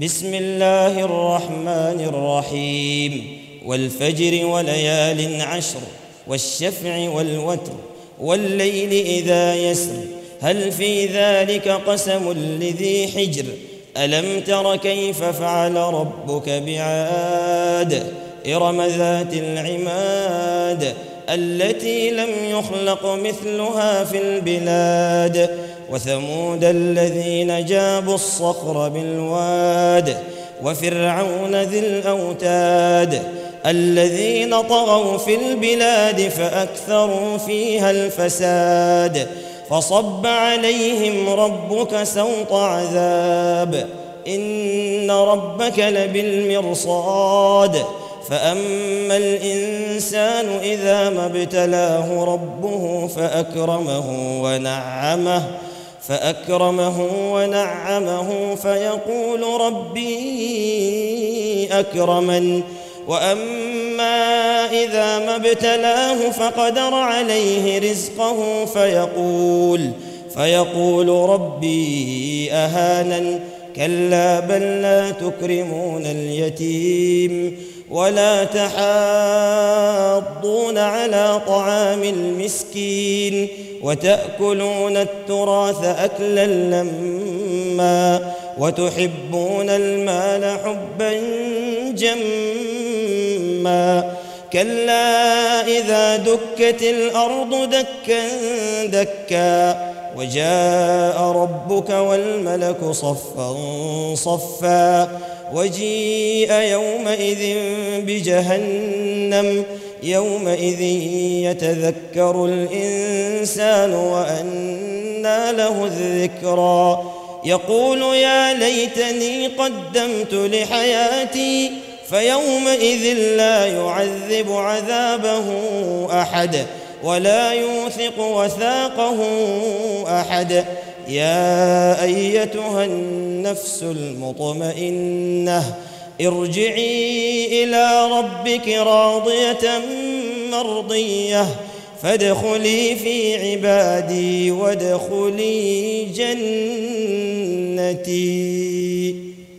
بسم الله الرحمن الرحيم والفجر وليال عشر والشفع والوتر والليل إذا يسر هل في ذلك قسم لذي حجر ألم تر كيف فعل ربك بعاد إرم ذات العماد التي لم يخلق مثلها في البلاد وثمود الذين جابوا الصخر بالواد وفرعون ذي الأوتاد الذين طغوا في البلاد فأكثروا فيها الفساد فصب عليهم ربك سوط عذاب إن ربك لبالمرصاد فأما الإنسان إذا ما ابتلاه ربه فأكرمه ونعمه فيقول ربي أكرمن وأما إذا ما ابتلاه فقدر عليه رزقه فيقول ربي أهانن كلا بل لا تكرمون اليتيم ولا تحاضون على طعام المسكين وتأكلون التراث أكلا لما وتحبون المال حبا جما كلا إذا دكت الأرض دكا دكا وجاء ربك والملك صفا صفا وجيء يومئذ بجهنم يومئذ يتذكر الإنسان وأنى له الذكرى يقول يا ليتني قدمت لحياتي فيومئذ لا يعذب عذابه أحد ولا يوثق وثاقه أحد يا أيتها النفس المطمئنة ارجعي إلى ربك راضية مرضية فادخلي في عبادي وادخلي جنتي.